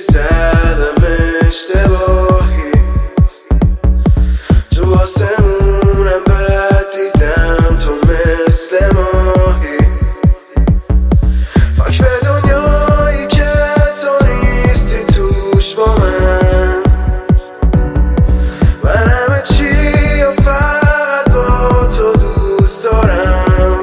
زدم اشتباهی، تو آسمونم بد دیدم تو مثل ماهی. فاک به دنیایی که تو نیستی توش با من همه چی و فقط با تو دوست دارم.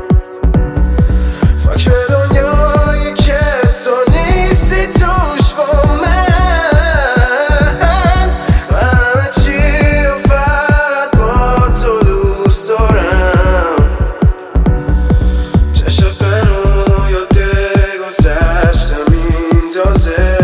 فاک به دنیایی که تو نیستی توش با من همه چی و فقط با تو دوست دارم. چشم منو یاد گذشتم این تازه